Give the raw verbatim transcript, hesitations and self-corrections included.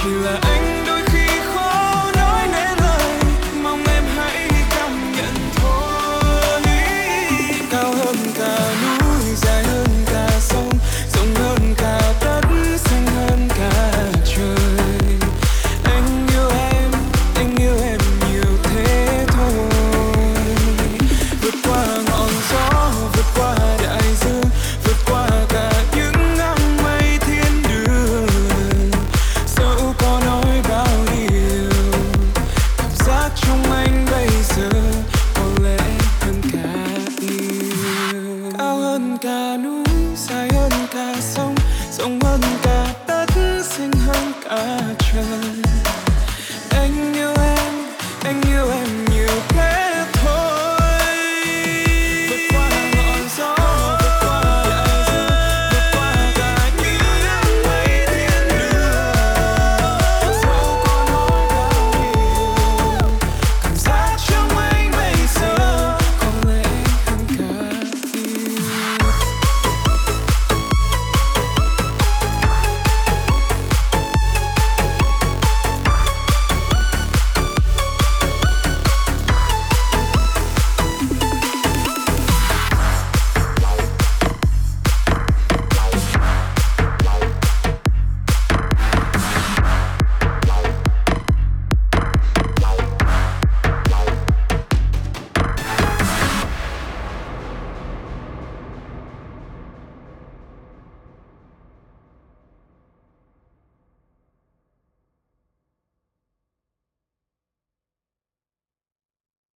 chỉ là anh đôi khi khó nói nên lời, mong em hãy cảm nhận thôi. Cao hơn cả núi, dài hơn cả sông, rộng hơn cả đất, xanh hơn cả trời. Anh yêu em, anh yêu em nhiều thế thôi. Vượt qua ngọn gió, vượt qua đại dương, vượt qua cả những áng mây thiên đường. Dẫu có nói bao điều, cảm giác trong anh bây giờ có lẽ hơn cả yêu. Cao hơn cả núi, dài hơn cả sông, rộng hơn cả đất, xinh hơn cả trời.